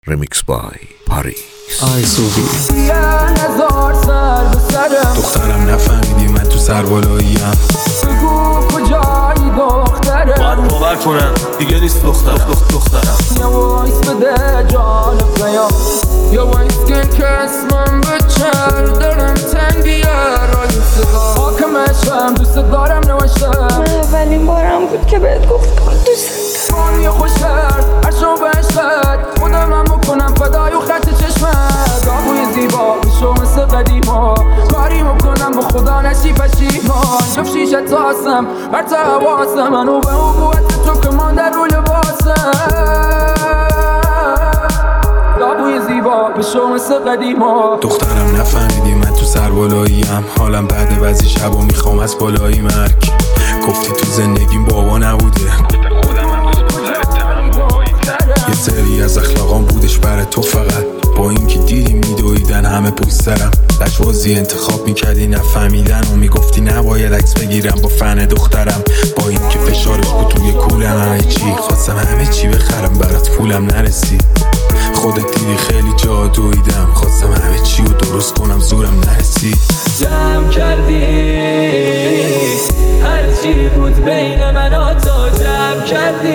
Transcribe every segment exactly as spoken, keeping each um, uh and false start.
Remix by Paris. آی سوبی هزار سر به سرم دخترم نفهمیدی من تو سربالاییم. بگو کجایی دخترم باید باور کنم دیگه نیست دخترم دخت دخترم یا وایس بده جان پیام یا وایس کن که اسمم بچر دارم تنگ بیار آی صدا حاکمشم دوست دارم نوشتم من اولین بارم بود که بهت گفتم دوست فانی خوشر عشق بشت خودم هم بکنم فدای و خط چشمت آبوی زیبا بشو مثل قدیما کاری میکنم با خدا نشی پشیمان جفت شیشه تاسم بر تا حواسم منو به عبوت تو که من در رو لباسم آبوی زیبا بشو مثل قدیما. دخترم نفهمیدی من تو سربالاییم. حالم بعد بعضی شب و میخوام از بالایی مرگ. گفتی تو زندگیم بابا نبوده. یه سری از اخلاقام بودش برای تو فقط. با اینکه دیدی میدویدن همه پشت سرم. لجبازی انتخاب میکردی نفهمیدن و میگفتی نباید عکس بگیرم با فن دخترم. با اینکه فشارش بود توی کولم همه چی خواستم همه چی بخرم برات پولم نرسید. خودت دیدی خیلی جا دویدم خواستم همه چی رو درست کنم زورم نرسید. جمع کردی هرچی بود بین من و تو جمع کردی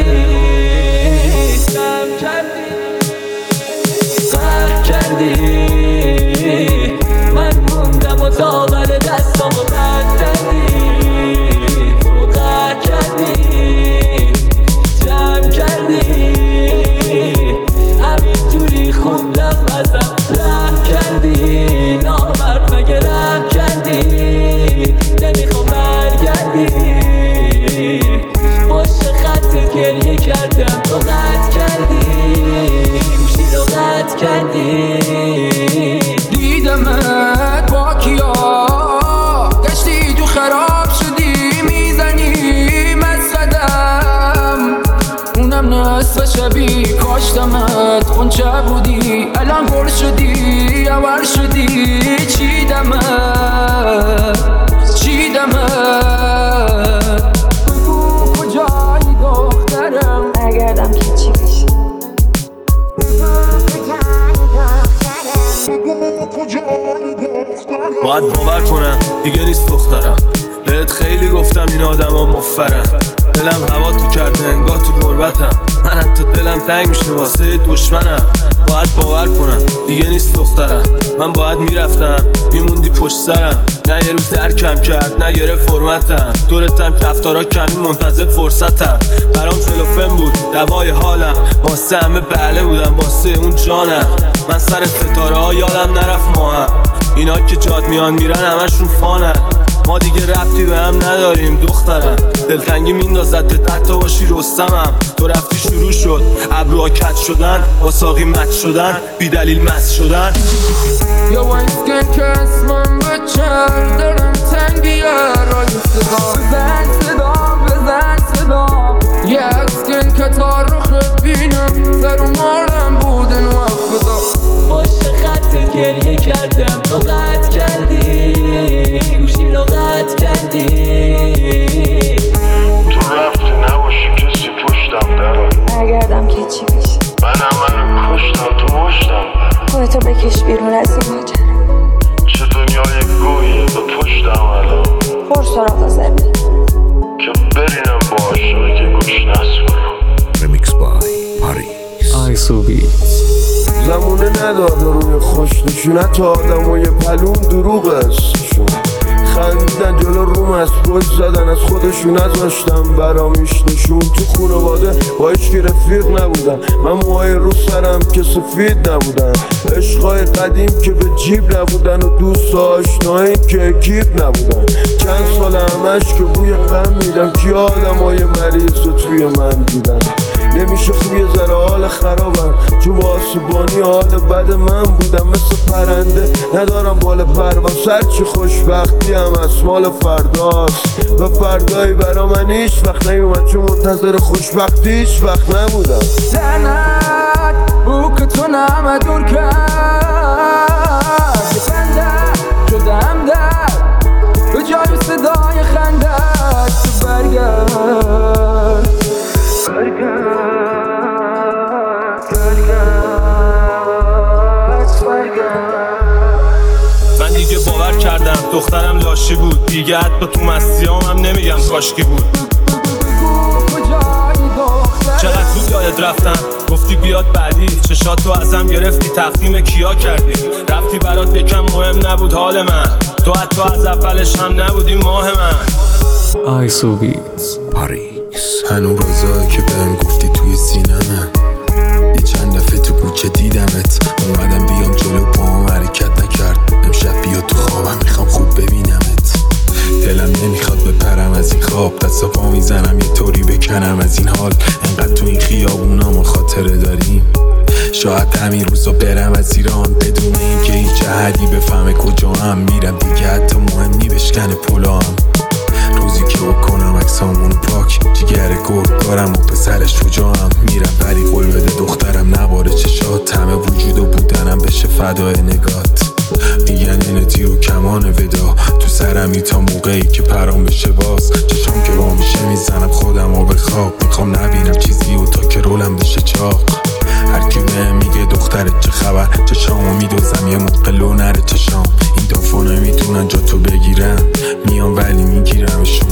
جمع کردی قهر کردی من موندم و طاقت دستم و قهر کردی تو قهر کردی جمع کردی همینجوری خوندم ازم رحم کردی نامرد مگه رحم کردی نمیخوام برگردی باشه خط گریه کردم تو قطع کردی گوشی رو قطع کردی دیدمت با کیا گشتی تو خراب شدی میزنی مزقدم اونم نصف شبی کاشتمت خونچه بودی الان گل شدی عور شدی چیدمت چیدمت بگو کجایی دخترم برگردم که چی بشه. باید باور کنم دیگه نیست دخترم. بهت خیلی گفتم این آدم ها مفرن. دلم هوا تو کرده انگاه تو غربتم. من حتی دلم تنگ میشه واسه دشمنم. باید باور کنم دیگه نیست دخترم. من باید میرفتم میموندی پشت سرم. نه یه روز درکم کرد نه یه فرمتم. دورتم کفتارا کمی منتظر فرصتم. برام فلوفن بود دوای حالم. واسه همه بله بودم واسه اون جانم. من سر ستاره ها یادم نرفت ماهم. اینا که جاد میان میرن همشون فانن. ما دیگه ربطی به هم نداریم دخترم. دلتنگی میندازد حتی باشی رستمم. تو رفتی شروع شد ابروها کج شدن با ساقی مت شدن بی دلیل مست شدن. یا وایس کن که اسمم بچر دارم تنگ بیار آی صدا بزن صدا بزن صدا یه عکس کن که تا رخت بینم سر و مارم بودن و خدا باشه خط گریه کردم تو قطع کردی گوشی رو قطع کردی تو رفتی نباشی کسی پشتم درم برگردم که چی بشه. من همه رو کشتم تو مشتم خودتو بکش بیرون از این ماجرا. چه دنیای گویی به پشتم الان پر سراغ زمین که برینم با عاشقی که گوش نسکنم. Remix by Paris. آی سوبی زمونه نداده روی خوش نشونت آدم و یه پلون دروغ استشون خندیدن جلو روم از پشت زدن از خودشون نذاشتم برامیش نشون. تو خونواده با هیچکی رفیق نبودن. من موهای رو سرم که سفید نبودن. عشقای قدیم که به جیب نبودن و دوست آشنایی که اکیب نبودن. چند سال همش که بوی غم میدم که آدم های مریض رو توی من دیدن. نمیشه خوب یه ذره حال خرابم چون واسبانی حال بد من بودم. مثل پرنده ندارم بال پرواز هرچی خوشبختی هم از مال فرداست و فردایی برا من هیچ وقت نیومد چون منتظر خوشبختی هیچ وقت نبودم. زنت او که تو نمه دور کرد خندت شدم در به جای صدای خندت تو برگرد برگرد برگرد نقاشی بود دیگه، حتی تو مسیام هم نمیگم کاشکی بود. چقدر زود یادت رفتم گفتی بیاد بعدی، چشاتو ازم گرفتی تقدیم کیا کردی، رفتی برات یکم مهم نبود حال من، تو حتی از اولش هم نبودی ماه من. آیسو بیت پاریس. هنو روزایی که بهم گفتی توی سینمه، یه چند دفعه تو کوچه دیدمت، اومدم بیام جلو پاهم حرکت نکرد، امشب بیا تو خوابم میخوام خوب ببینمت. دلم نمیخواد بپرم از این خواب، دست و پا میزنم یه طوری بکنم از این حال، انقدر تو این خیابونا ما خاطره داریم، شاید همین روزا برم از ایران بدون اینکه هیچ احدی بفهمه کجا هم میرم دیگه، حتی مهم نی بشکنه پلام. روزی که بکنم عکسامون پاک، جگر گرگ دارم و پسرش شجاعم، میرم ولی قول بده دخترم نباره چشات، همه وجود و بودنم بشه فدای نگات. میگن اینه تیر و کمان ودا تو سرمی تا موقعی که پرام بشه باز، چشام که با میشه میزنم خودم و به خواب، میخوام نبینم چیزی و تا که رولم بشه چاق. هرکی بهم میگه دخترت چه خبر، چشامو میدوزم یه موقع لو نره چشام، این دافا نمیتونن جا تو بگیرن، میام ولی میگیرمشون.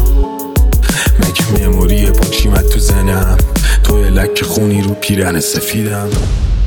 مگه مموری پاکشیمت تو زنم، تو لک خونی رو پیرن سفیدم.